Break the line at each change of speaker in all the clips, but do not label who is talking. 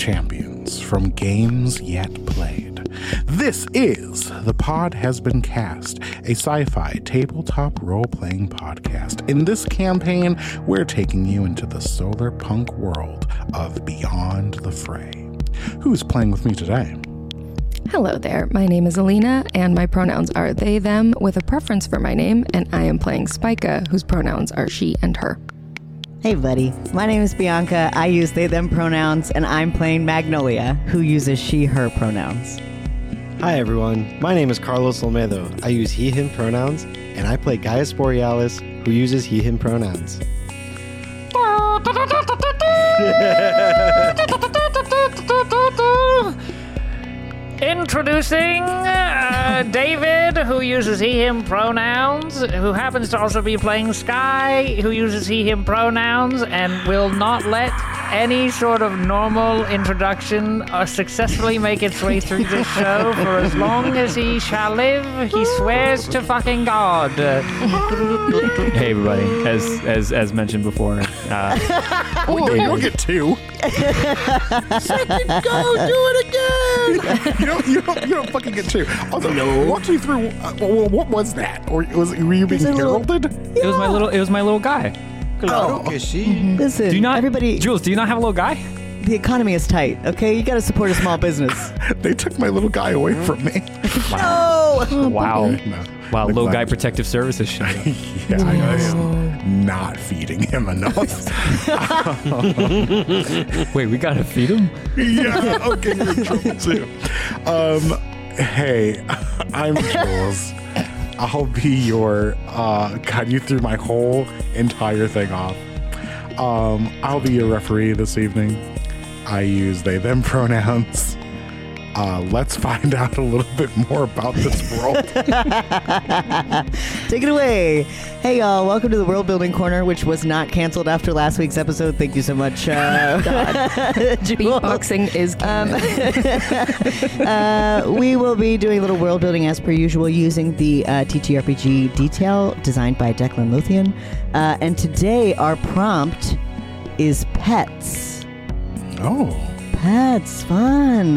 champions from games yet played. This is The Pod Has Been Cast, a sci-fi tabletop role-playing podcast. In this campaign, we're taking you into the solar punk world of Beyond the Fray. Who's playing with me today?
Hello there, my name is Alina, and my pronouns are they, them, with a preference for my name, and I am playing Spica, whose pronouns are she and her.
Hey buddy, my name is Bianca, I use they, them pronouns, and I'm playing Magnolia, who uses she, her pronouns.
Hi everyone, my name is Carlos Olmedo. I use he, him pronouns, and I play Gaius Borealis, who uses he, him pronouns.
Introducing David, who uses he, him pronouns, who happens to also be playing Sky, who uses he, him pronouns, and will not let any sort of normal introduction successfully make its way through this show for as long as he shall live. He swears to fucking God.
Hey everybody, as mentioned before,
You'll get two.
Second go, do it again!
You don't fucking get two. Also, walk me through. What was that? Or were you being heralded?
it was my little guy.
Claro que sí.
Listen,
Do you not,
everybody,
Jules? Do you not have a little guy?
the economy is tight, okay? You gotta support a small business.
They took my little guy away from me.
No!
Wow,
No.
wow, little guy
Neglect.
protective services showed up.
Yeah, I am not feeding him enough.
Wait, we gotta feed him?
Yeah, okay, you're in trouble too. Hey, I'm Jules. I'll be your guide you through my whole entire thing off. I'll be your referee this evening. I use they them pronouns. Let's find out a little bit more about this world.
Take it away. Hey y'all, welcome to the World Building Corner, which was not canceled after last week's episode. Thank you so much. Jules.
Beatboxing is canon.
We will be doing a little world building as per usual using the TTRPG detail designed by Declan Lothian. And today our prompt is pets.
Oh.
Pets, fun.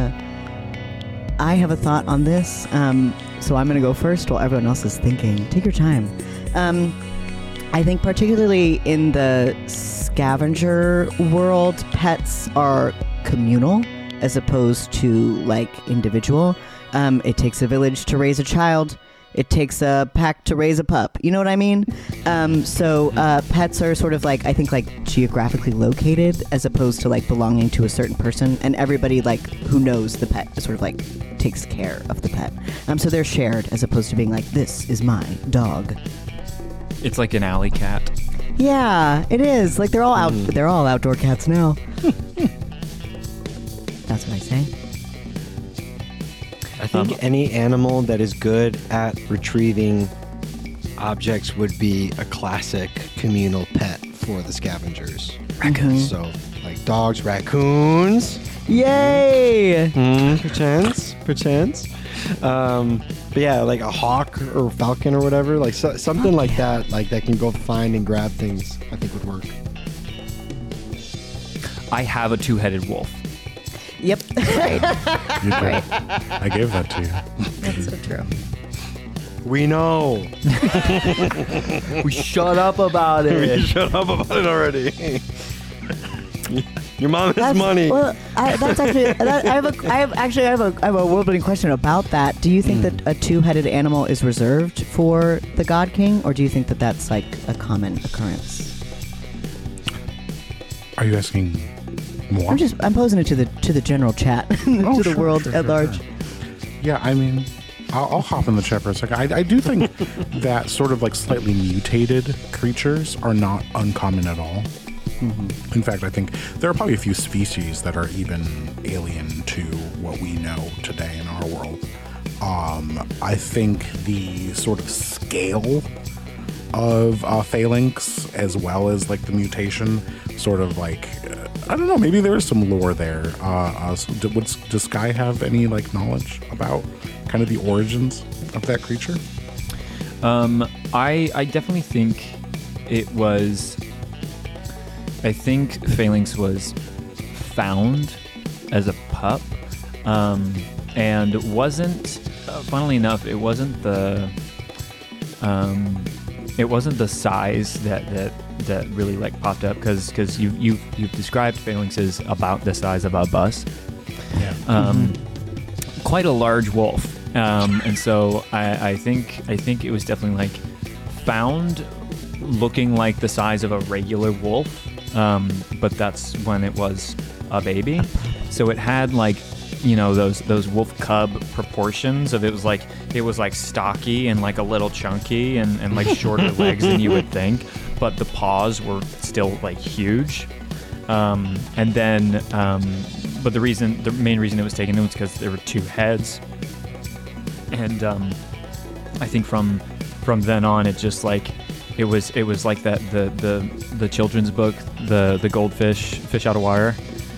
I have a thought on this, so I'm going to go first while everyone else is thinking. Take your time. I think particularly in the scavenger world, pets are communal as opposed to like individual. It takes a village to raise a child. It takes a pack to raise a pup. You know what I mean? So pets are sort of like, I think like geographically located as opposed to like belonging to a certain person. And everybody like who knows the pet sort of like takes care of the pet. So they're shared as opposed to being like, this is my dog.
It's like an alley cat.
Yeah, it is. Like they're all out. They're all outdoor cats now. That's what I say.
I think any animal that is good at retrieving objects would be a classic communal pet for the scavengers.
Raccoons.
So, like dogs, raccoons.
Yay!
Perchance. But yeah, like a hawk or falcon or whatever, like something like that can go find and grab things. I think would work.
I have a two-headed wolf.
Yep.
Right.
You did. I gave that to you.
That's so true.
We know.
We shut up about it.
Shut up about it already. Your mom has money.
Well, that's actually. I have a world building question about that. Do you think that a two-headed animal is reserved for the God King, or do you think that that's like a common occurrence?
Are you asking more?
I'm posing it to the general chat, to the world at large.
Sure. Yeah, I mean, I'll hop in the chat for a second. I do think that sort of like slightly mutated creatures are not uncommon at all. Mm-hmm. In fact, I think there are probably a few species that are even alien to what we know today in our world. I think the sort of scale of phalanx, as well as like the mutation, sort of like I don't know. Maybe there is some lore there. Does Sky have any like knowledge about kind of the origins of that creature?
I definitely think it was. I think phalanx was found
a pup, and wasn't. Funnily enough, it wasn't the size that really like popped up because you've described phalanxes about the size of a bus.
Yeah.
Quite a large wolf, and so I think it was definitely like found looking like the size of a regular wolf, but that's when it was a baby. So it had like, you know, those wolf cub proportions of it was like stocky and like a little chunky and like shorter legs than you would think, but the paws were still like huge. And then but the main reason it was taken was because there were two heads, and I think from then on it just like it was like that the children's book, the goldfish, Fish Out of Wire.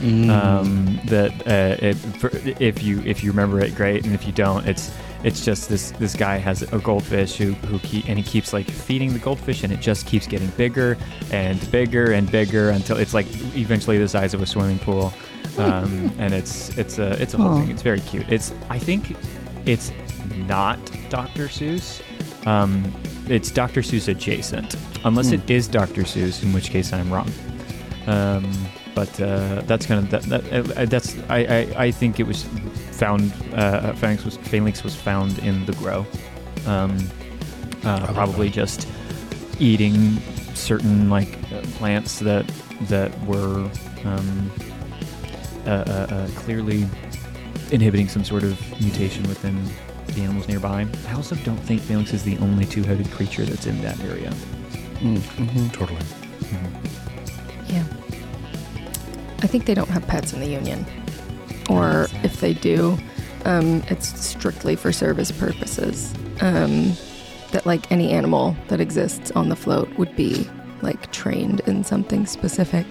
If you remember it, great, and if you don't, it's just this guy has a goldfish who he keeps like feeding the goldfish, and it just keeps getting bigger and bigger and bigger until it's like eventually the size of a swimming pool, and it's a whole thing. It's very cute. I think it's not Dr. Seuss. It's Dr. Seuss adjacent, unless it is Dr. Seuss, in which case I'm wrong. But that's kind of that's I think it was found. Phalanx was found in the grow, probably just eating certain like plants that were clearly inhibiting some sort of mutation within the animals nearby. I also don't think Phalanx is the only two-headed creature that's in that area.
Totally.
Yeah. I think they don't have pets in the Union. Or if they do, it's strictly for service purposes. That like any animal that exists on the float would be like trained in something specific.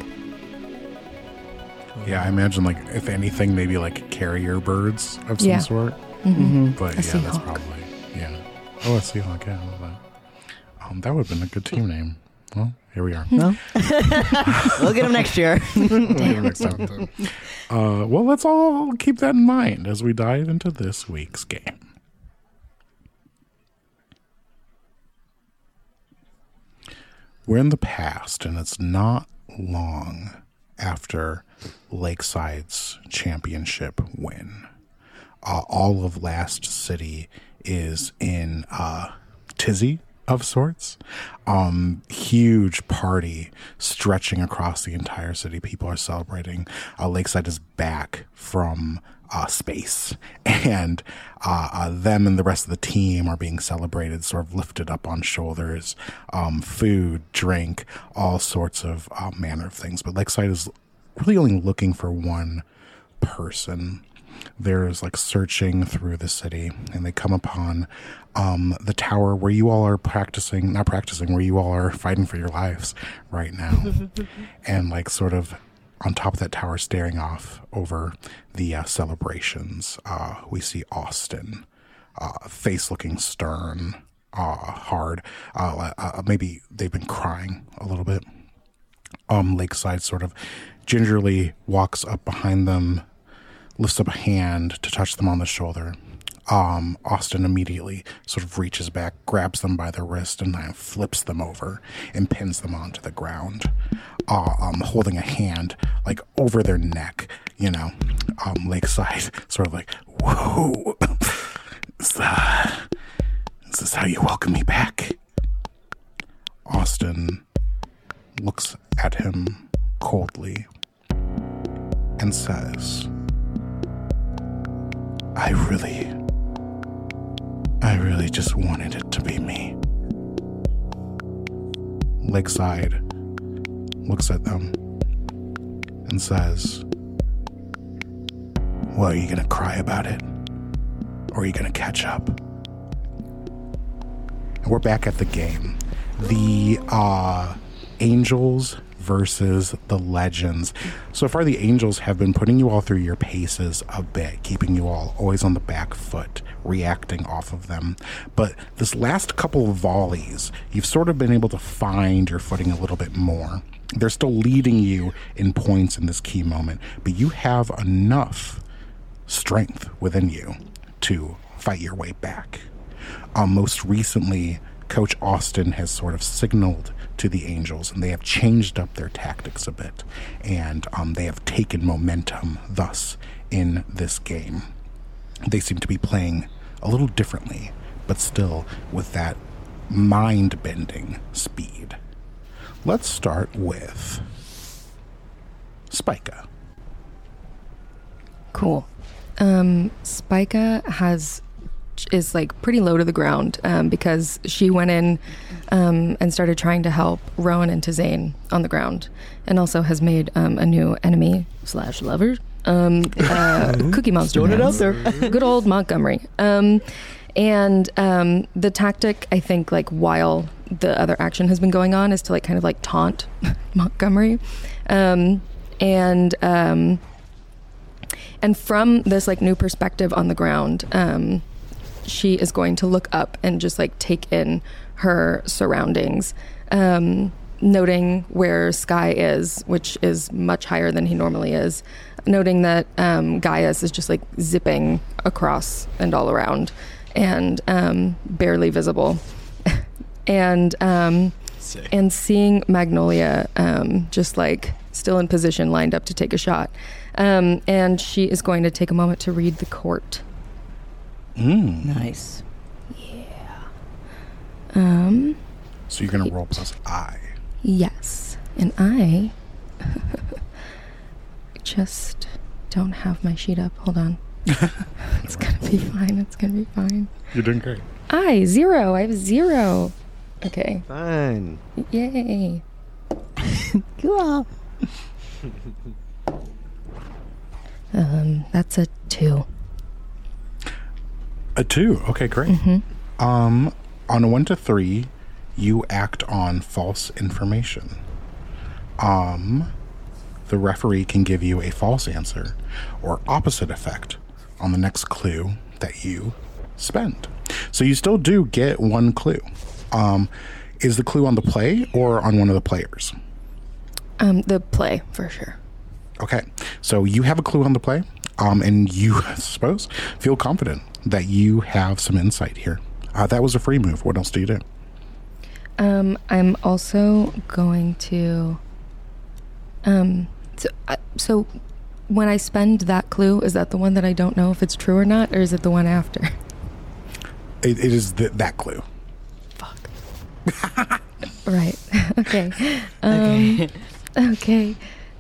Yeah, I imagine like if anything, maybe like carrier birds of some sort. But that's probably Oh, a Seahawk, yeah, I love that. That would have been a good team name. Well, here we are.
Well, we'll get them next year.
Next time. Well, let's all keep that in mind as we dive into this week's game. We're in the past, and it's not long after Lakeside's championship win. All of Last City is in tizzy of sorts. Huge party stretching across the entire city. People are celebrating. Lakeside is back from space, and them and the rest of the team are being celebrated, sort of lifted up on shoulders. Food, drink, all sorts of manner of things. But Lakeside is really only looking for one person. There's like searching through the city, and they come upon the tower where you all are where you all are fighting for your lives right now. And like sort of on top of that tower, staring off over the celebrations, we see Austin, face looking stern, hard. Maybe they've been crying a little bit. Lakeside sort of gingerly walks up behind them, lifts up a hand to touch them on the shoulder. Austin immediately sort of reaches back, grabs them by the wrist, and then flips them over and pins them onto the ground, holding a hand like over their neck, you know. Lakeside sort of like, whoa, is this how you welcome me back? Austin looks at him coldly and says, I really just wanted it to be me. Lakeside looks at them and says, well, are you going to cry about it? Or are you going to catch up? And we're back at the game. The Angels versus the Legends. So far, the Angels have been putting you all through your paces a bit, keeping you all always on the back foot, reacting off of them. But this last couple of volleys, you've sort of been able to find your footing a little bit more. They're still leading you in points in this key moment, but you have enough strength within you to fight your way back. Most recently, Coach Austin has sort of signaled to the Angels, and they have changed up their tactics a bit, and they have taken momentum thus in this game. They seem to be playing a little differently, but still with that mind-bending speed. Let's start with Spica.
Cool. Spica is like pretty low to the ground because she went in and started trying to help Rowan and Tizane on the ground, and also has made a new enemy / lover, Cookie Monster.
Throwing it out there.
Good old Montgomery. And the tactic, I think, like while the other action has been going on, is to like kind of like taunt Montgomery, and from this like new perspective on the ground, she is going to look up and just like take in her surroundings, noting where Sky is, which is much higher than he normally is, noting that Gaius is just like zipping across and all around and barely visible, and seeing Magnolia just like still in position, lined up to take a shot, and she is going to take a moment to read the court.
Nice.
So you're going to roll plus I.
Yes, and I just don't have my sheet up. Hold on. It's gonna be fine. It's gonna be fine.
You're doing great.
0. I have 0. Okay.
Fine.
Yay.
Cool.
That's a 2.
A 2. Okay, great. On a 1 to 3, you act on false information. The referee can give you a false answer or opposite effect on the next clue that you spend. So you still do get 1 clue. Is the clue on the play or on one of the players?
The play, for sure.
Okay, so you have a clue on the play, and you, I suppose, feel confident that you have some insight here. That was a free move. What else do you do?
I'm also going to... So when I spend that clue, is that the one that I don't know if it's true or not, or is it the one after?
It is that clue.
Fuck. Right. Okay. Okay.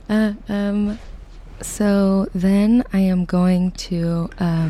So then I am going to,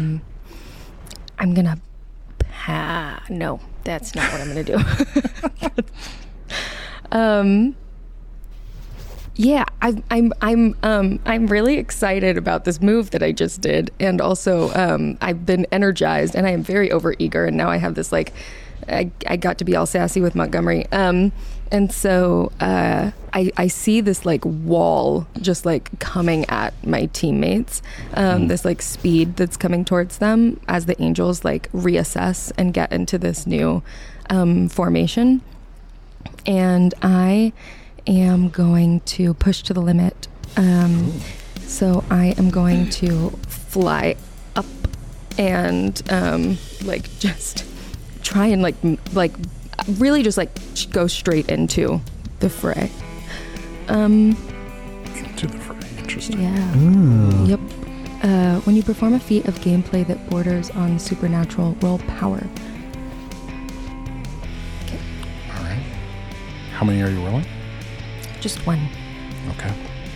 no, that's not what I'm going to do. Yeah, I'm really excited about this move that I just did, and also I've been energized, and I am very overeager, and now I have this like, I got to be all sassy with Montgomery, and so I see this like wall just like coming at my teammates, this like speed that's coming towards them as the Angels like reassess and get into this new formation, and I am going to push to the limit. So I am going to fly up and like just try and like really just like go straight into the fray.
Into the fray. Interesting.
Yeah. Yep. When you perform a feat of gameplay that borders on supernatural, roll power. Okay.
All right. How many are you rolling?
Just 1.
Okay.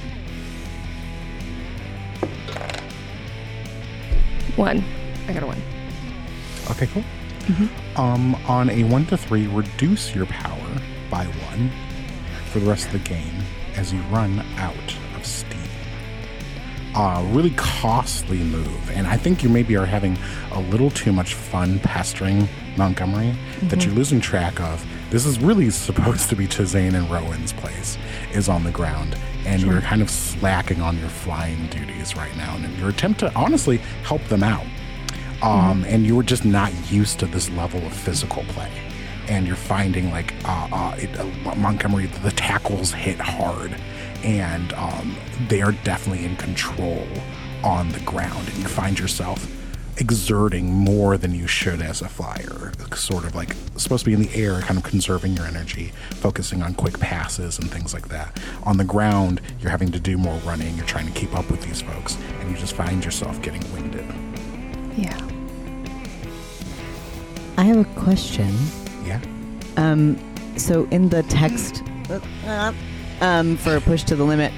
One. I got a 1.
Okay, cool. On a 1 to 3, reduce your power by 1 for the rest of the game as you run out of steam. Really costly move, and I think you maybe are having a little too much fun pestering Montgomery that you're losing track of. This is really supposed to be Tizane and Rowan's place, is on the ground, and you're kind of slacking on your flying duties right now, and your attempt to honestly help them out. And you were just not used to this level of physical play. and you're finding like Montgomery, the tackles hit hard, and they are definitely in control on the ground, and you find yourself exerting more than you should as a flyer, sort of like supposed to be in the air, kind of conserving your energy, focusing on quick passes and things like that. On the ground, you're having to do more running, you're trying to keep up with these folks, and you just find yourself getting winded.
Yeah.
I have a question.
Yeah?
So in the text for Push to the Limit,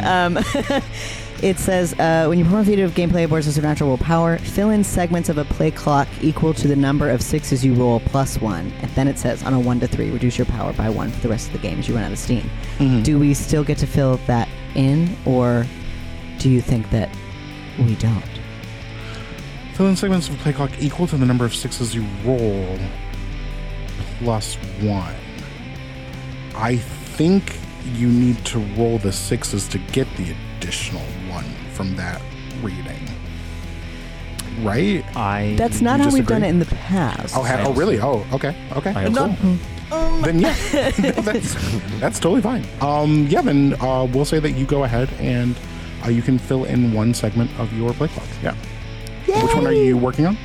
it says, when you perform a feat of gameplay aboard a supernatural willpower, fill in segments of a play clock equal to the number of sixes you roll plus 1. And then it says, on a 1 to 3, reduce your power by 1 for the rest of the game as you run out of steam.
Mm-hmm.
Do we still get to fill that in, or do you think that we don't?
Fill in segments of a play clock equal to the number of sixes you roll plus 1. I think you need to roll the sixes to get the additional 1 from that reading. Right?
That's not how we've done it in the past.
Oh, really? Oh, okay.
I hope so.
Then yeah, no, that's totally fine. Then we'll say that you go ahead and you can fill in 1 segment of your play clock. Yeah. Yay! Which one are you working on?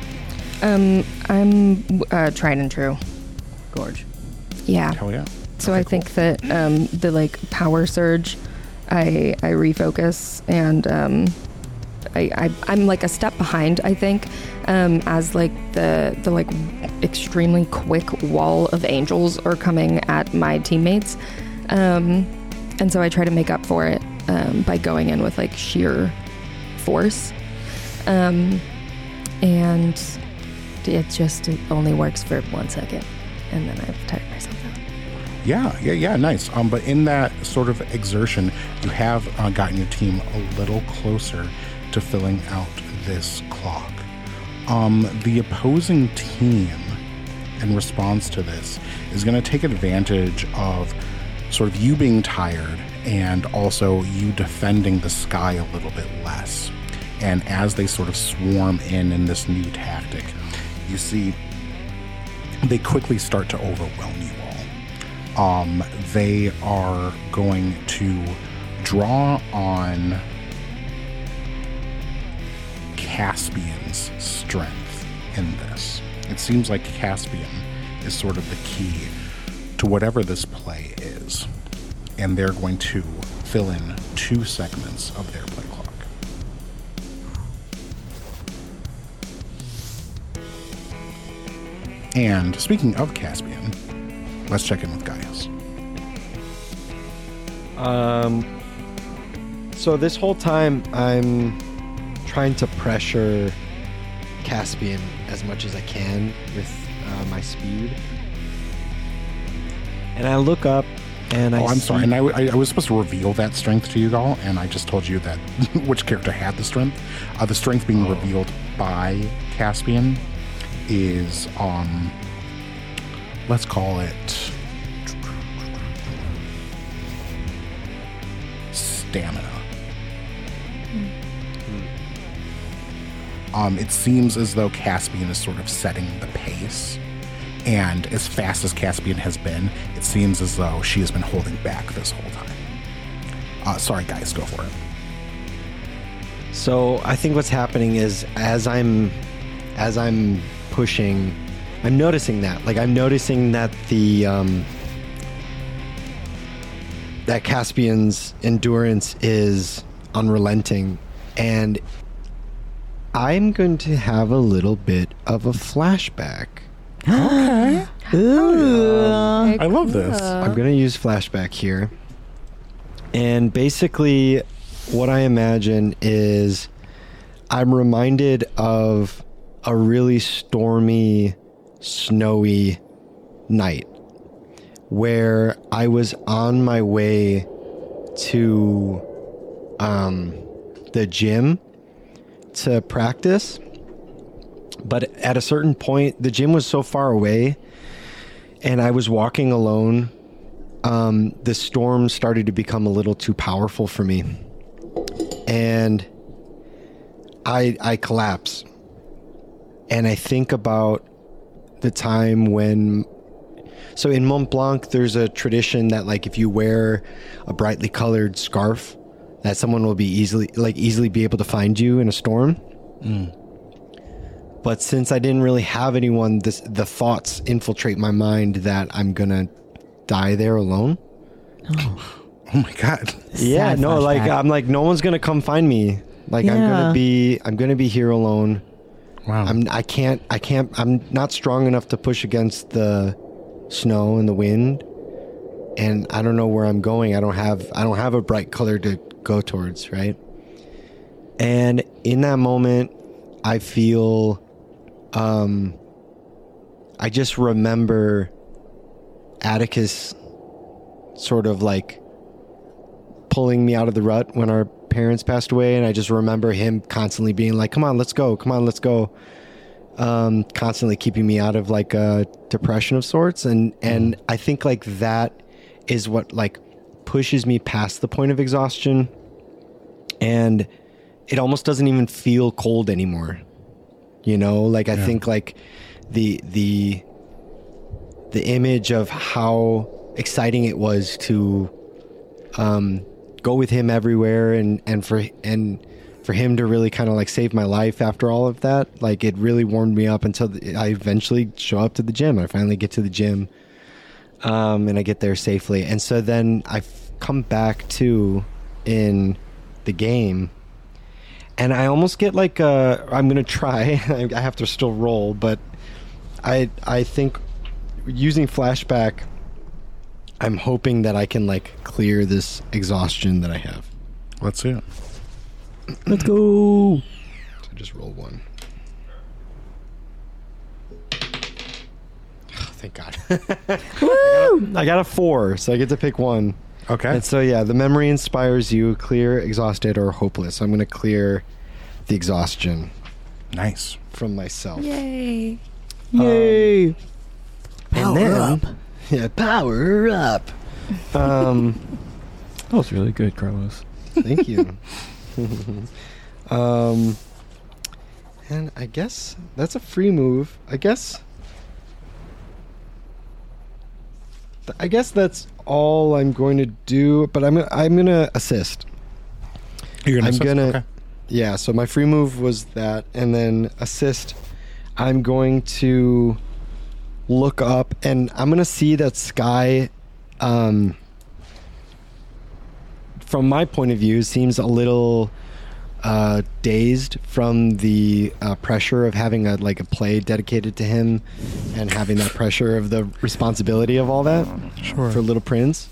I'm tried and true.
Gorge.
Yeah.
Hell yeah.
So
Okay,
I think that the like power surge, I refocus, and I'm like a step behind, I think, as like the like extremely quick wall of angels are coming at my teammates, and so I try to make up for it by going in with like sheer force, and it only works for 1 second, and then I've tired myself out.
Yeah, nice. But in that sort of exertion, you have gotten your team a little closer to filling out this clock. The opposing team, in response to this, is going to take advantage of sort of you being tired and also you defending the sky a little bit less. And as they sort of swarm in this new tactic, you see they quickly start to overwhelm you all. They are going to draw on Caspian's strength in this. It seems like Caspian is sort of the key to whatever this play is. And they're going to fill in 2 segments of their play clock. And speaking of Caspian, let's check in with Gaius.
So this whole time I'm trying to pressure Caspian as much as I can with my speed. And I look up and
I'm sorry. And I was supposed to reveal that strength to you all, and I just told you that which character had the strength. The strength being revealed by Caspian is, let's call it stamina. It seems as though Caspian is sort of setting the pace, and as fast as Caspian has been, it seems as though she has been holding back this whole time. Sorry, guys, go for it.
So I think what's happening is as I'm pushing, I'm noticing that. Like, I'm noticing that that Caspian's endurance is unrelenting, and I'm going to have a little bit of a flashback.
Okay.
Ooh.
I love this.
I'm going to use flashback here. And basically, what I imagine is I'm reminded of a really stormy, snowy night where I was on my way to the gym to practice. But at a certain point, the gym was so far away and I was walking alone. The storm started to become a little too powerful for me. And I collapse. And I think about the time when So in Mont Blanc, there's a tradition that like if you wear a brightly colored scarf, that someone will be easily be able to find you in a storm. But since I didn't really have anyone, the thoughts infiltrate my mind that I'm gonna die there alone.
Oh my God.
Yeah,
Sad
no, like
flashback.
I'm like no one's gonna come find me. Like I'm gonna be here alone.
Wow.
I'm not strong enough to push against the snow and the wind, and I don't know where I'm going. I don't have a bright color to go towards, right? And in that moment, I feel, I just remember Atticus sort of like pulling me out of the rut when our parents passed away, and I just remember him constantly being like, come on, let's go, constantly keeping me out of like a depression of sorts, and I think like that is what like pushes me past the point of exhaustion, and it almost doesn't even feel cold anymore, you know? Like I think like the image of how exciting it was to go with him everywhere, and for him to really kind of like save my life after all of that, like it really warmed me up until I eventually show up to the gym. I finally get to the gym, and I get there safely. And so then I come back to in the game, and I almost get like I'm gonna try. I have to still roll, but I think using flashback, I'm hoping that I can like clear this exhaustion that I have.
Let's see it.
Let's go.
So just roll one. Oh, thank God. I got a 4, so I get to pick one.
Okay.
And so yeah, the memory inspires you, clear, exhausted, or hopeless. I'm going to clear the exhaustion
Nice.
from myself.
Yay.
Yay.
And
Power
then,
up.
Yeah, power up.
That was really good, Carlos.
Thank you. And I guess that's a free move. I guess that's all I'm going to do. But I'm gonna assist.
You're gonna
I'm
assist?
gonna
Okay.
yeah. So my free move was that, and then assist. I'm going to look up, and I'm gonna see that Sky. From my point of view, seems a little dazed from the pressure of having a play dedicated to him, and having that pressure of the responsibility of all that for Little Prince.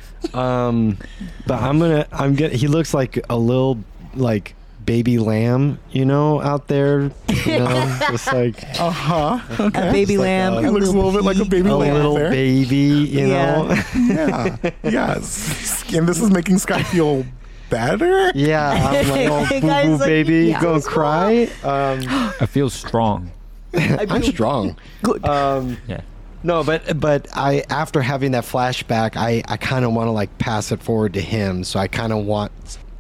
But he looks like a little like baby lamb, you know, out there, you know, just like
A baby lamb.
He looks a little bit like a baby
a
lamb
little
there.
baby, you know.
Yeah. Yes. And this is making Sky feel better.
Yeah, I'm like, oh, boo
Guys,
boo
like,
baby,
yeah.
you gonna cry?
I feel strong.
I'm strong.
Good.
Yeah.
No, but I after having that flashback, I kind of want to like pass it forward to him. So I kind of want,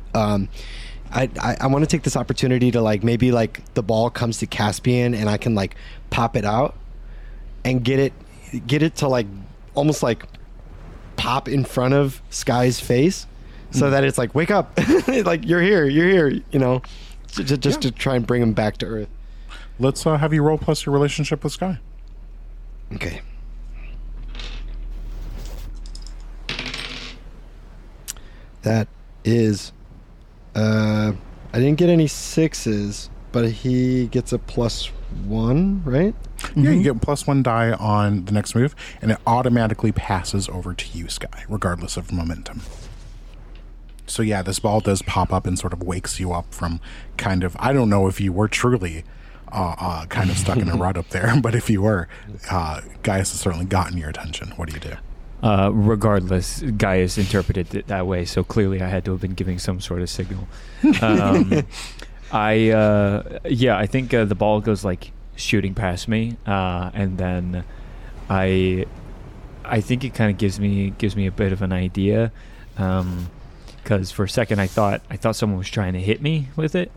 I want to take this opportunity to like maybe like the ball comes to Caspian and I can like pop it out and get it to like almost like pop in front of Sky's face, so that it's like, wake up, like you're here, you know, just to try and bring him back to earth.
Let's have you roll plus your relationship with Sky.
Okay. That is, I didn't get any 6s, but he gets a +1, right?
Yeah, you get +1 die on the next move, and it automatically passes over to you, Sky, regardless of momentum. So yeah, this ball does pop up and sort of wakes you up from kind of, I don't know if you were truly kind of stuck in a rut up there, but if you were, Gaius has certainly gotten your attention. What do you do?
Regardless, Gaius interpreted it that way, so clearly I had to have been giving some sort of signal. I think the ball goes like shooting past me, and then I think it kind of gives me a bit of an idea, because for a second I thought someone was trying to hit me with it,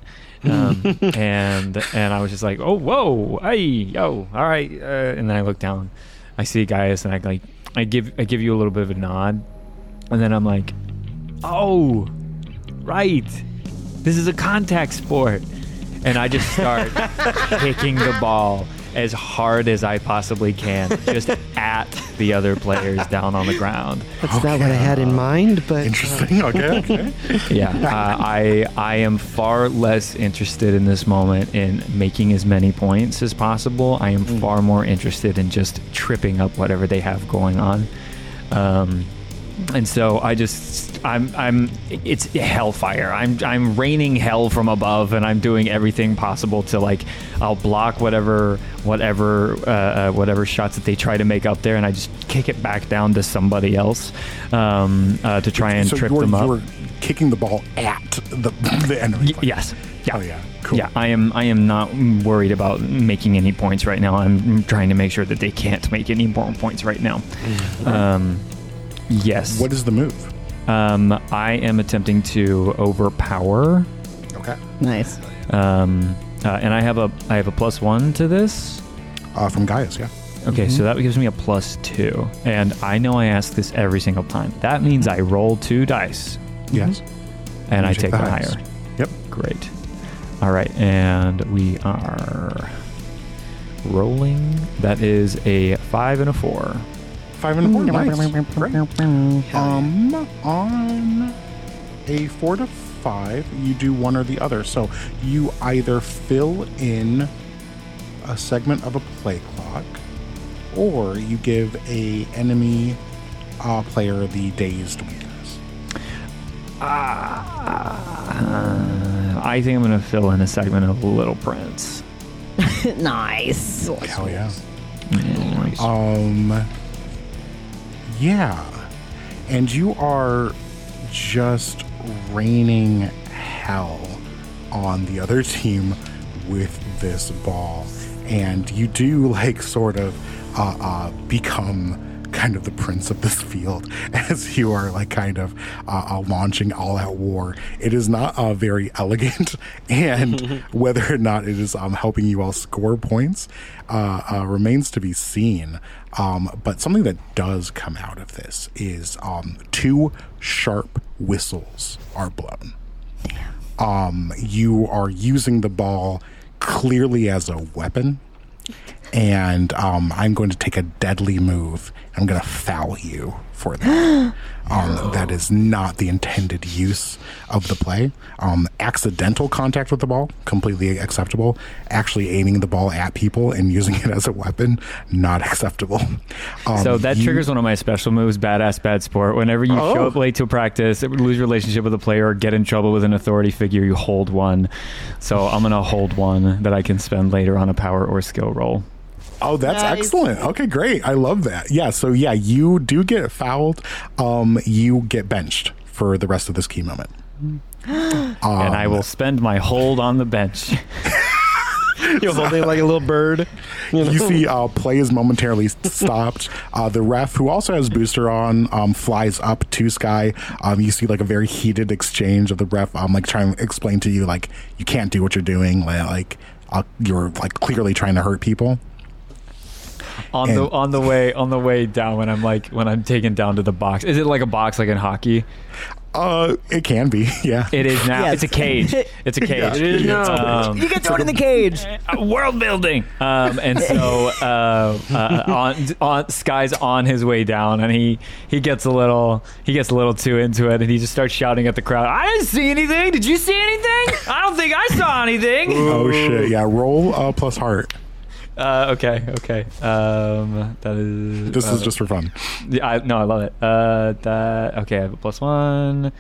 and I was just like, oh, whoa, hey, yo, all right, and then I looked down. I see Gaius, and I give you a little bit of a nod, and then I'm like, oh, right, this is a contact sport, and I just start kicking the ball as hard as I possibly can, just at the other players down on the ground.
That's not what I had in mind, but
Interesting. Okay.
Yeah, I am far less interested in this moment in making as many points as possible. I am far more interested in just tripping up whatever they have going on. And so it's hellfire. I'm raining hell from above, and I'm doing everything possible to I'll block whatever shots that they try to make up there, and I just kick it back down to somebody else to try and trip them up.
You're kicking the ball at the enemy.
Yes. Yeah.
Oh yeah. Cool.
Yeah, I am not worried about making any points right now. I'm trying to make sure that they can't make any more points right now. Yes.
What is the move?
I am attempting to overpower.
Okay.
Nice.
And I have a +1 to this.
From Gaius, yeah.
Okay, so that gives me a +2. And I know I ask this every single time. That means I roll 2 dice.
Yes.
And
You
I
take
take
the
the
highest.
higher.
Yep.
Great. All right, and we are rolling. That is a 5 and a 4.
5 and a 4. Nice. Great. On a 4 to 5, you do one or the other. So you either fill in a segment of a play clock, or you give a enemy player the dazed weakness.
I think I'm going to fill in a segment of Little Prince.
Nice.
Hell yeah.
Nice.
Yeah. And you are just raining hell on the other team with this ball. And you do sort of become kind of the prince of this field as you are launching all out war. It is not very elegant, and whether or not it is helping you all score points remains to be seen. But something that does come out of this is 2 sharp whistles are blown. You are using the ball clearly as a weapon, and I'm going to take a deadly move. I'm going to foul you for that. That is not the intended use of the play. Accidental contact with the ball, completely acceptable. Actually aiming the ball at people and using it as a weapon, not acceptable.
So that triggers one of my special moves, Badass Bad Sport. Whenever you show up late to a practice, lose relationship with a player, or get in trouble with an authority figure, you hold one. So I'm going to hold one that I can spend later on a power or skill roll.
Oh, that's
Nice.
excellent. Okay, great. I love that. Yeah, so yeah, you do get fouled. You get benched for the rest of this key moment.
And I will spend my hold on the bench.
you're holding like a little bird.
You see play is momentarily stopped. The ref, who also has booster on, flies up to Sky. You see a very heated exchange of the ref trying to explain to you you can't do what you're doing. You're clearly trying to hurt people.
On the way down, when I'm taken down to the box. Is it like a box like in hockey?
It can be, yeah.
It is now.
Yes.
It's a cage. It's a cage.
It is now.
You get thrown in the cage.
World building. And so on Sky's on his way down, and he gets a little too into it, and he just starts shouting at the crowd. I didn't see anything. Did you see anything? I don't think I saw anything.
Oh shit! Yeah, roll plus heart.
Okay. That is.
This is just for fun.
Yeah, I love it. Okay, I have a +1.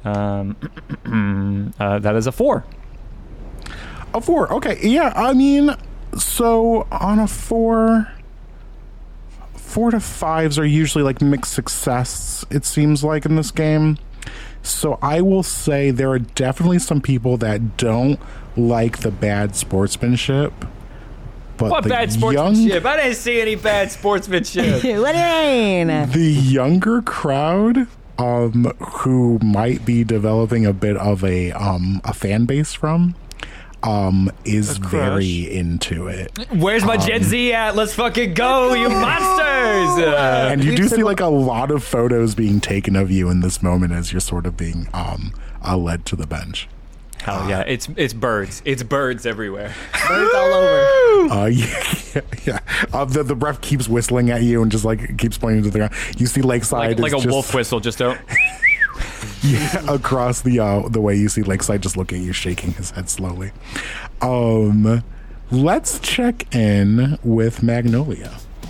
That is a 4.
A 4. Okay. Yeah. I mean, so on a 4 to 5s are usually mixed success. It seems like in this game. So I will say there are definitely some people that don't like the bad sportsmanship. But
What bad sportsmanship? I didn't see any bad sportsmanship.
What do you mean?
The younger crowd, who might be developing a bit of a fan base from, is very into it.
Where's my Gen Z at? Let's fucking go, you monsters!
And you do see like a lot of photos being taken of you in this moment as you're sort of being led to the bench.
Hell yeah, it's birds. It's birds everywhere.
Birds all over.
Yeah. The breath keeps whistling at you and just like keeps pointing to the ground. You see Lakeside
Like a
is just,
wolf whistle, just out.
Yeah, across the way you see Lakeside just looking at you, shaking his head slowly. Let's check in with Magnolia.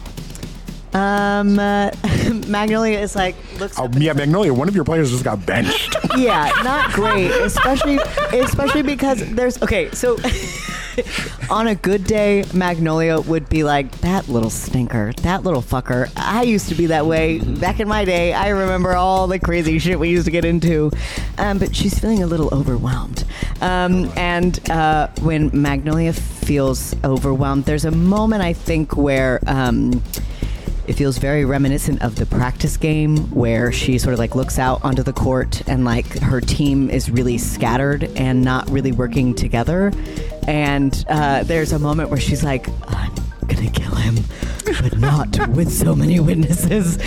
Magnolia is like looks.
Yeah, Magnolia. One of your players just got benched.
Yeah, not great, especially because there's so on a good day, Magnolia would be like, that little stinker, that little fucker. I used to be that way back in my day. I remember all the crazy shit we used to get into, but she's feeling a little overwhelmed. And when Magnolia feels overwhelmed, there's a moment I think where it feels very reminiscent of the practice game where she sort of like looks out onto the court and like her team is really scattered and not really working together. And there's a moment where she's like, I'm gonna kill him, but not with so many witnesses.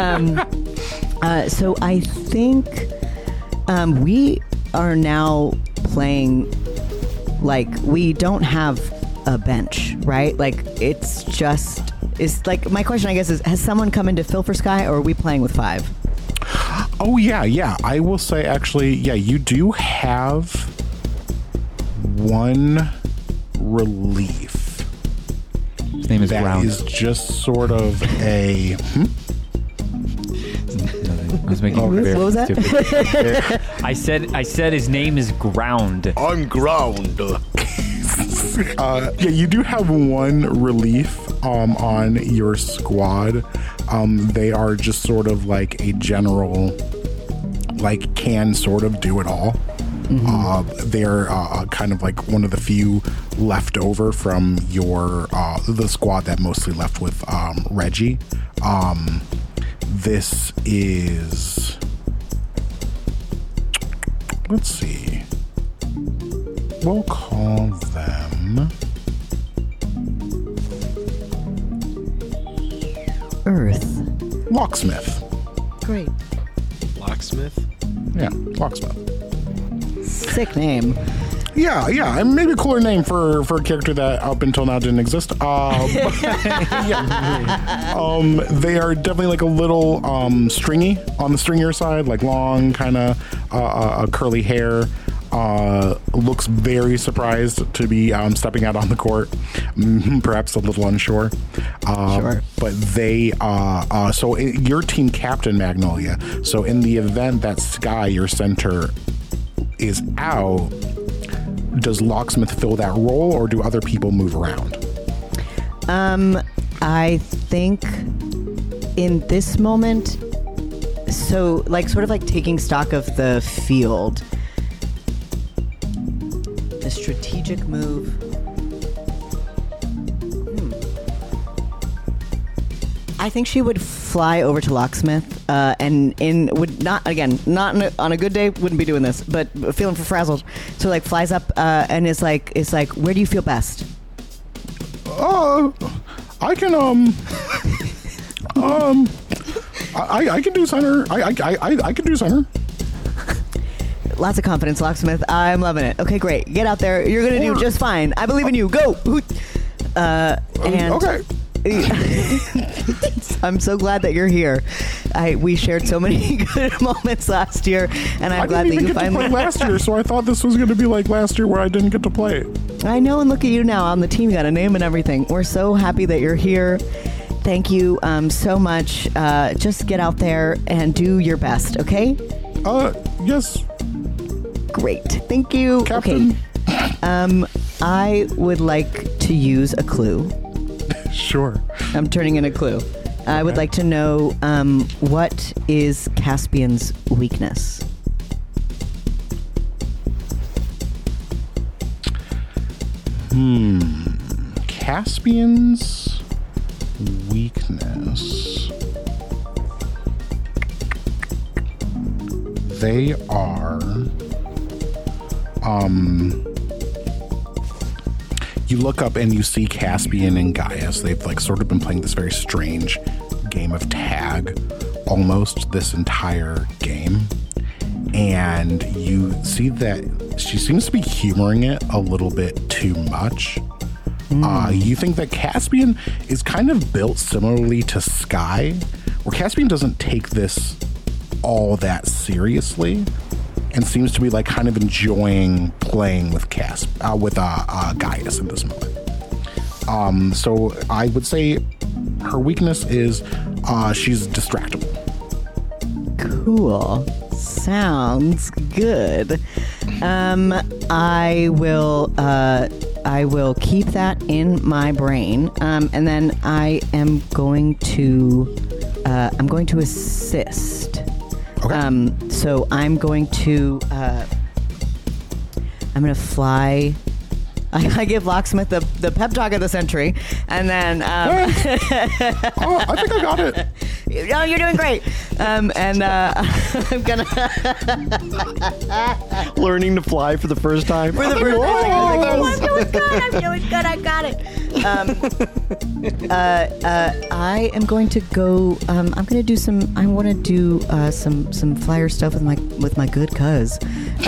So I think we are now playing like we don't have a bench, right? Like it's like my question, I guess, is has someone come in to fill for Sky, or are we playing with 5?
Oh yeah. I will say actually, yeah, you do have one relief.
His name is
That
Ground.
is just sort of a.
I was making
Okay.
it very
What was that?
stupid. I said his name is Ground.
On ground. Yeah, you do have one relief on your squad. They are just sort of like a general, like can sort of do it all. They're kind of like one of the few left over from your the squad that mostly left with Reggie. This is, let's see, we'll call them
Earth.
Locksmith.
Great.
Locksmith.
Yeah, Locksmith.
Sick name.
Yeah, and maybe a cooler name for a character that up until now didn't exist. Yeah. They are definitely like a little stringy on the stringier side, like long, kind of curly hair. Looks very surprised to be stepping out on the court, perhaps a little unsure.
Sure.
But they, so your team captain, Magnolia. So in the event that Sky, your center, is out, does Locksmith fill that role, or do other people move around?
I think in this moment, so like sort of like taking stock of the field, the strategic move. I think she would fly over to Locksmith and would not on a good day wouldn't be doing this, but feeling frazzled. So like flies up and is like where do you feel best?
I can I can do center. I can do center.
Lots of confidence, Locksmith. I'm loving it. Okay, great. Get out there. You're gonna do just fine. I believe in you. Go. And
Okay.
I'm so glad that you're here. We shared so many good moments last year, and I'm glad that you
get to
finally.
play last year, so I thought this was going to be like last year where I didn't get to play it.
I know, and look at you now on the team. You got a name and everything. We're so happy that you're here. Thank you so much. Just get out there and do your best, okay?
Yes.
Great. Thank you.
Captain.
Okay. I would like to use a clue.
Sure.
I'm turning in a clue. I would like to know what is Caspian's weakness?
Caspian's weakness. They are you look up and you see Caspian and Gaius. They've like sort of been playing this very strange game of tag almost this entire game. And you see that she seems to be humoring it a little bit too much. You think that Caspian is kind of built similarly to Sky, where Caspian doesn't take this all that seriously and seems to be like kind of enjoying playing with Gaius in this moment. So I would say her weakness is she's distractible.
Cool. Sounds good. I will keep that in my brain, and then I am going to assist.
Okay.
So I'm going to fly. I give Locksmith the pep talk of the century, and then
I think I got it.
oh, you're doing great. I'm gonna
Learning to fly for the first time.
for the first time. I'm doing good. I got it. I am going to go. I'm going to do some. I want to do some flyer stuff with my good cuz.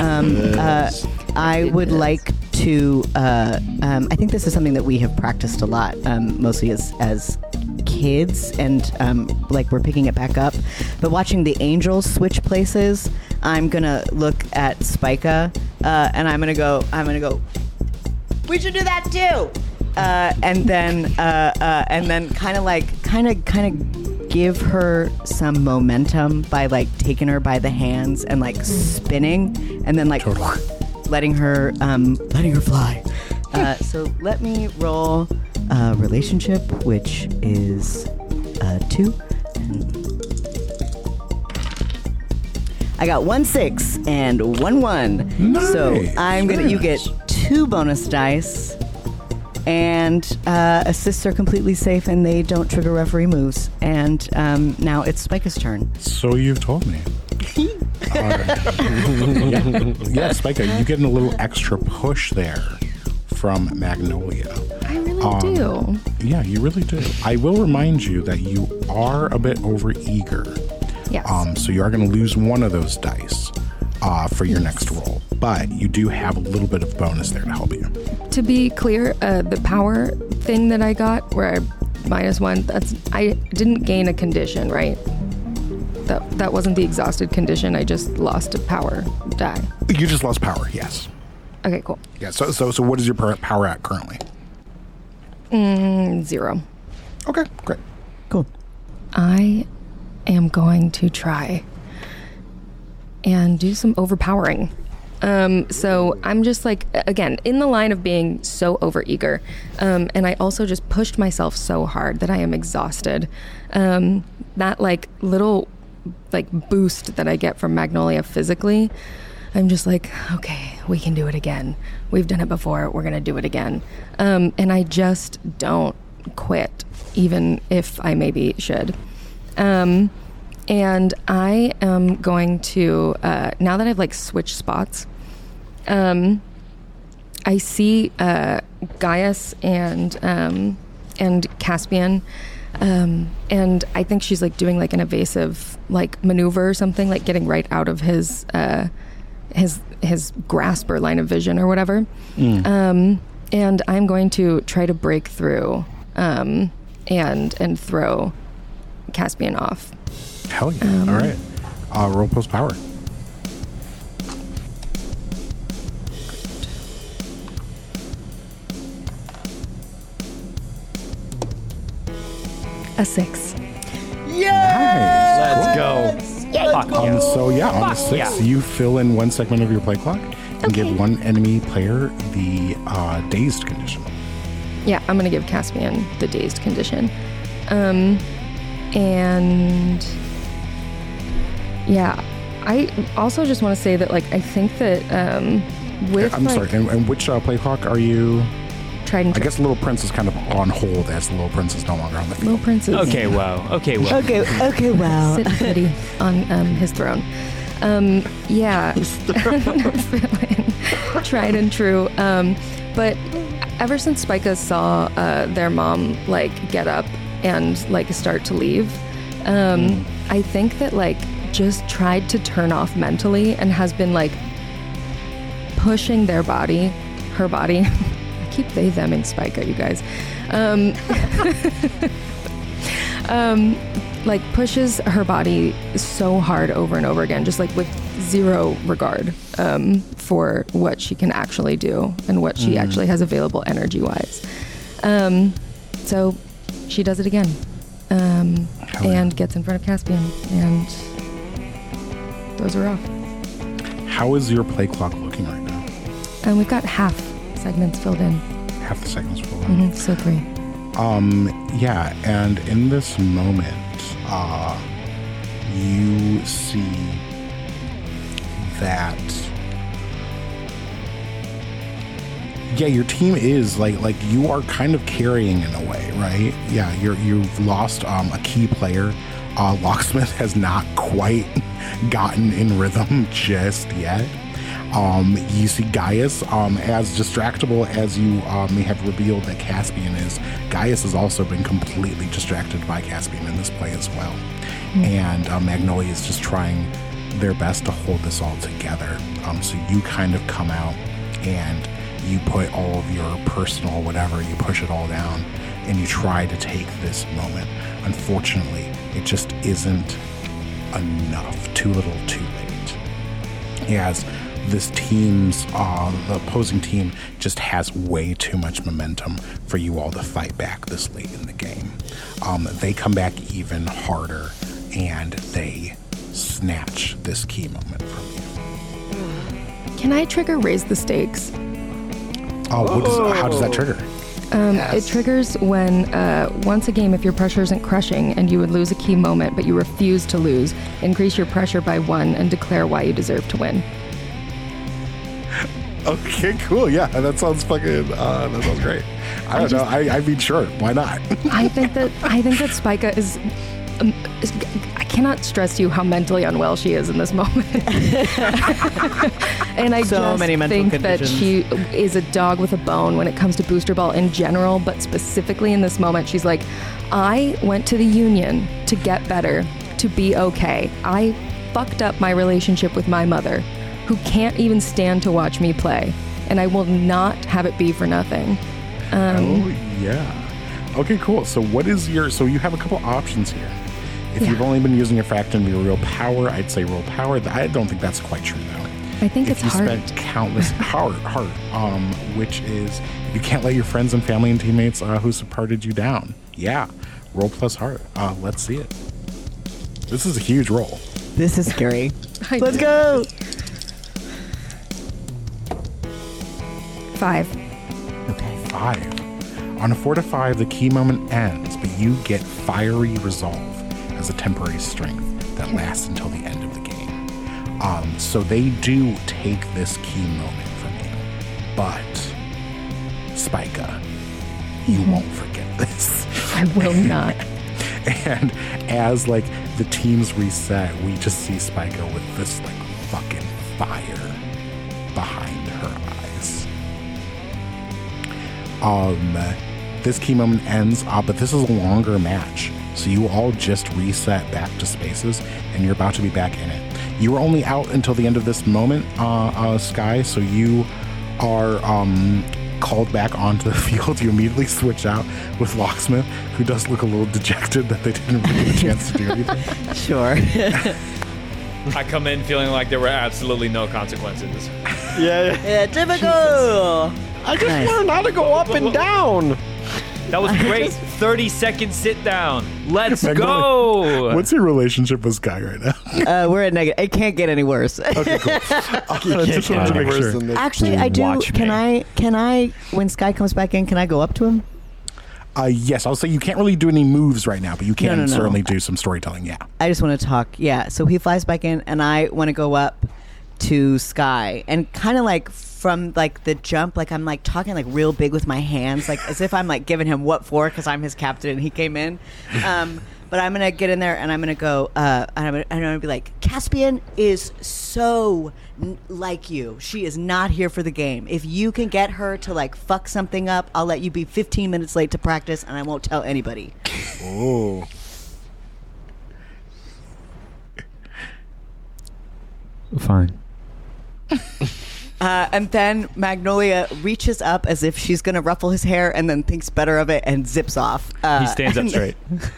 I would like to. I think this is something that we have practiced a lot, mostly as kids, and like we're picking it back up. But watching the angels switch places, I'm gonna look at Spica, and I'm gonna go. We should do that too. And then kind of give her some momentum by like taking her by the hands and like spinning, and then like letting her fly. So let me roll relationship, which is 2. I got 1 6 and 1 1.
Nice.
So you get 2 bonus dice, and assists are completely safe and they don't trigger referee moves. And now it's Spica's turn.
So you've told me. Yeah, Spica, you get a little extra push there from Magnolia.
I really do.
Yeah, you really do. I will remind you that you are a bit overeager.
Yes.
So you are going to lose one of those dice for your next roll. But you do have a little bit of bonus there to help you.
To be clear, the power thing that I got, where I -1, I didn't gain a condition, right? That wasn't the exhausted condition. I just lost a power die.
You just lost power, yes.
Okay, cool.
Yeah. So what is your power at currently?
0.
Okay, great.
Cool.
I am going to try and do some overpowering. So I'm just like, again, in the line of being so overeager. And I also just pushed myself so hard that I am exhausted. That like little like boost that I get from Magnolia physically, I'm just like, okay, we can do it again. We've done it before. We're going to do it again. And I just don't quit, even if I maybe should. And I am going to, now that I've like switched spots, I see Gaius and Caspian, and I think she's like doing like an evasive like maneuver or something, like getting right out of his grasp or line of vision or whatever. And I'm going to try to break through and throw Caspian off.
Hell yeah. All right. Roll post power.
A 6.
Nice.
Let's go.
So yeah, on the 6, you fill in 1 segment of your play clock and give one enemy player the dazed condition.
Yeah, I'm gonna give Caspian the dazed condition. And yeah, I also just want to say that like I think that with
I'm sorry, and which play clock are you?
Trident.
I guess Little Prince is kind of on hold as the Little Prince is no longer on the field.
Little Prince is
Okay, wow. Okay, wow.
Okay, well.
sit pretty on his throne. Yeah, tried and true. But ever since Spica saw their mom like get up and like start to leave, I think that like just tried to turn off mentally and has been like pushing her body. I keep they theming Spica, you guys. Like pushes her body so hard over and over again, just like with zero regard for what she can actually do and what she actually has available energy-wise. So she does it again, and gets in front of Caspian and throws her off.
How is your play clock looking right now?
And we've got half segments filled in.
Half the segments filled in.
So 3.
Yeah, and in this moment, you see that your team is like you are kind of carrying in a way, right? Yeah, you've lost a key player. Locksmith has not quite gotten in rhythm just yet. You see Gaius, as distractible as you may have revealed that Caspian is, Gaius has also been completely distracted by Caspian in this play as well. And Magnolia is just trying their best to hold this all together. So you kind of come out and you put all of your personal whatever, you push it all down, and you try to take this moment. Unfortunately, it just isn't enough. Too little, too late. As this team's, the opposing team just has way too much momentum for you all to fight back this late in the game. They come back even harder, and they snatch this key moment from you.
Can I trigger raise the stakes?
How does that trigger?
It triggers when, once a game, if your pressure isn't crushing and you would lose a key moment, but you refuse to lose, increase your pressure by 1 and declare why you deserve to win.
Okay, cool. Yeah, that sounds fucking. That sounds great. I don't know. I mean, sure. Why not?
I think that Spica is. I cannot stress to you how mentally unwell she is in this moment. And I
So
just
many mental
think
conditions.
that she is a dog with a bone when it comes to Booster Ball in general, but specifically in this moment, she's like, I went to the Union to get better, to be okay. I fucked up my relationship with my mother, who can't even stand to watch me play, and I will not have it be for nothing.
Oh yeah. Okay, cool. So what is your? So you have a couple options here. If you've only been using your fact and your real power, I'd say real power. I don't think that's quite true though.
I think
If
it's
you
hard.
spent countless heart, which is you can't let your friends and family and teammates who supported you down. Yeah, roll plus heart. Let's see it. This is a huge roll.
This is scary.
Let's
go.
5.
Okay.
5. On a 4 to 5, the key moment ends, but you get fiery resolve as a temporary strength that lasts until the end of the game. So they do take this key moment from you, but Spica, you won't forget this.
I will not.
And as like the teams reset, we just see Spica with this like fucking fire behind her eyes. This key moment ends, but this is a longer match. So you all just reset back to spaces, and you're about to be back in it. You were only out until the end of this moment, Sky, so you are called back onto the field. You immediately switch out with Locksmith, who does look a little dejected that they didn't really get a chance to do anything.
Sure.
I come in feeling like there were absolutely no consequences.
Yeah.
Typical.
I just learned how to go up and down.
That was great. 30-second sit down. Let's
Magnolia,
go.
What's your relationship with Sky right now?
We're at negative. It can't get any worse.
Okay, cool. I just wanted to make sure.
Actually, I do.
Watch me.
Can I, when Sky comes back in, can I go up to him?
Yes, I'll say you can't really do any moves right now, but you can
No.
certainly do some storytelling, yeah.
I just want to talk. Yeah. So he flies back in, and I want to go up to Sky and kind of like from like the jump, like I'm like talking like real big with my hands, like as if I'm like giving him what for because I'm his captain and he came in. But I'm gonna get in there and I'm gonna go. And I'm gonna be like, Caspian is so like you. She is not here for the game. If you can get her to like fuck something up, I'll let you be 15 minutes late to practice and I won't tell anybody.
Oh.
Fine.
And then Magnolia reaches up as if she's going to ruffle his hair and then thinks better of it and zips off.
He stands up straight.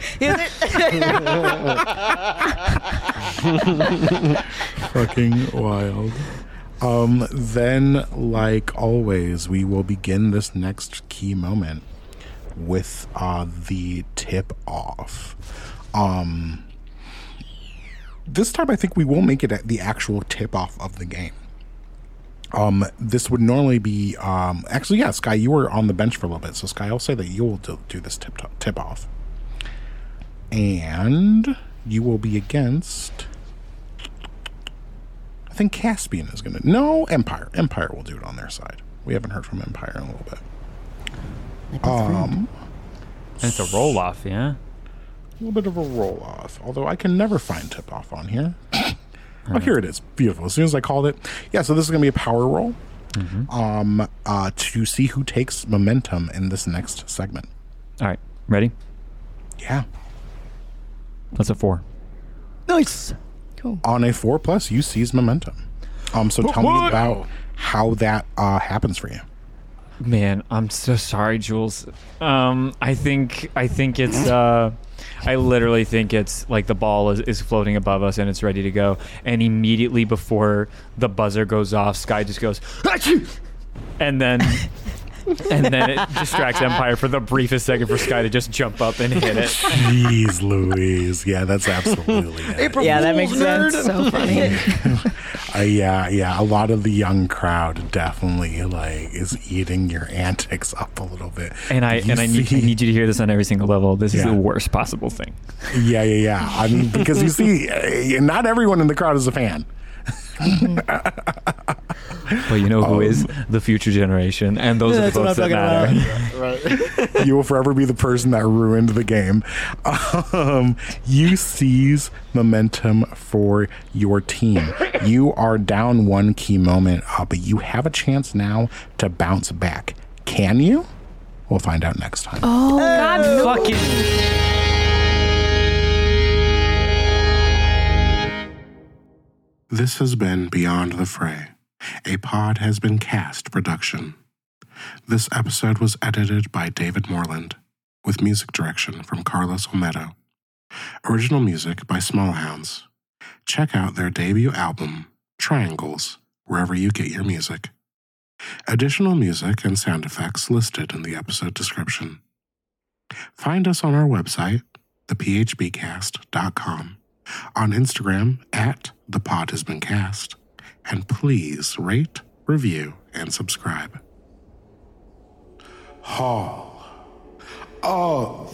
Fucking wild. Then, like always, we will begin this next key moment with the tip off. This time I think we will make it at the actual tip off of the game. This would normally be actually, yeah, Sky, you were on the bench for a little bit, so Sky, I'll say that you will do this tip off, and you will be against, I think Caspian is gonna, no, Empire will do it on their side. We haven't heard from Empire in a little bit.
And it's a roll off, yeah.
A little bit of a roll off, although I can never find tip off on here. Oh, here it is. Beautiful. As soon as I called it. Yeah, so this is going to be a power roll to see who takes momentum in this next segment.
All right. Ready?
Yeah.
That's a 4.
Nice.
Cool.
On a 4+, you seize momentum. So tell me about how that happens for you.
Man, I'm so sorry, Jules. I think it's I literally think it's like the ball is floating above us and it's ready to go. And immediately before the buzzer goes off, Sky just goes, Achoo! and then it distracts Empire for the briefest second for Sky to just jump up and hit it.
Jeez Louise. Yeah, that's absolutely it.
Yeah, that makes sense.
So funny.
Yeah. A lot of the young crowd definitely like is eating your antics up a little bit.
And I need you to hear this on every single level. This is the worst possible thing.
Yeah. I mean, because you see, not everyone in the crowd is a fan.
But you know who is the future generation, and those are the folks that matter.
Right. You will forever be the person that ruined the game. You seize momentum for your team. You are down one key moment, but you have a chance now to bounce back. Can you? We'll find out next time.
Oh,
God fucking...
This has been Beyond the Fray, a Pod Has Been Cast production. This episode was edited by David Moreland, with music direction from Carlos Olmedo. Original music by Smallhounds. Check out their debut album, Triangles, wherever you get your music. Additional music and sound effects listed in the episode description. Find us on our website, thephbcast.com, on Instagram at @thepodhasbeencast, and please rate, review, and subscribe. Hall of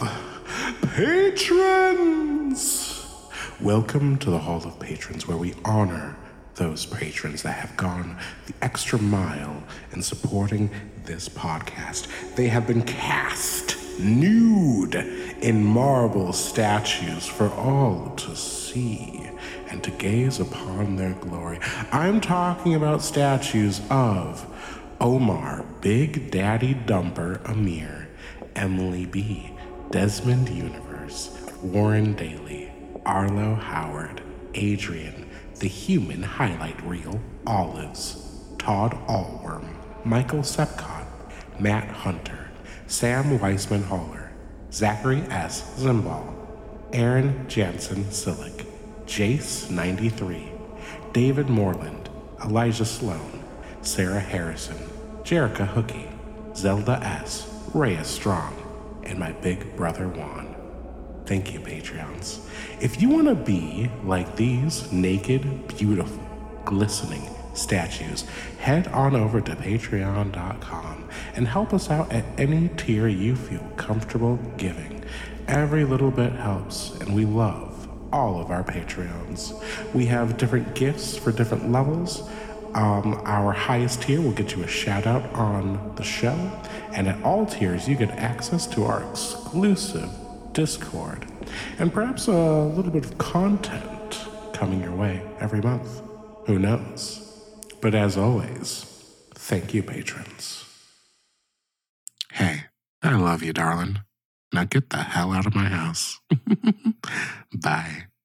Patrons! Welcome to the Hall of Patrons, where we honor those patrons that have gone the extra mile in supporting this podcast. They have been cast nude in marble statues for all to see and to gaze upon their glory. I'm talking about statues of Omar, Big Daddy Dumper Amir, Emily B., Desmond Universe, Warren Daly, Arlo Howard, Adrian, The Human Highlight Reel, Olives, Todd Allworm, Michael Sepcott, Matt Hunter, Sam Weissman-Holler, Zachary S. Zimbal, Aaron Jansen Sillick, Jace93, David Moreland, Elijah Sloan, Sarah Harrison, Jerica Hookie, Zelda S., Rhea Strong, and my big brother Juan. Thank you, Patreons. If you want to be like these naked, beautiful, glistening statues, head on over to patreon.com and help us out at any tier you feel comfortable giving. Every little bit helps, and we love all of our Patreons. We have different gifts for different levels. Our highest tier will get you a shout out on the show, and at all tiers you get access to our exclusive Discord, and perhaps a little bit of content coming your way every month. Who knows? But as always, thank you, patrons. Hey, I love you, darling. Now get the hell out of my house. Bye.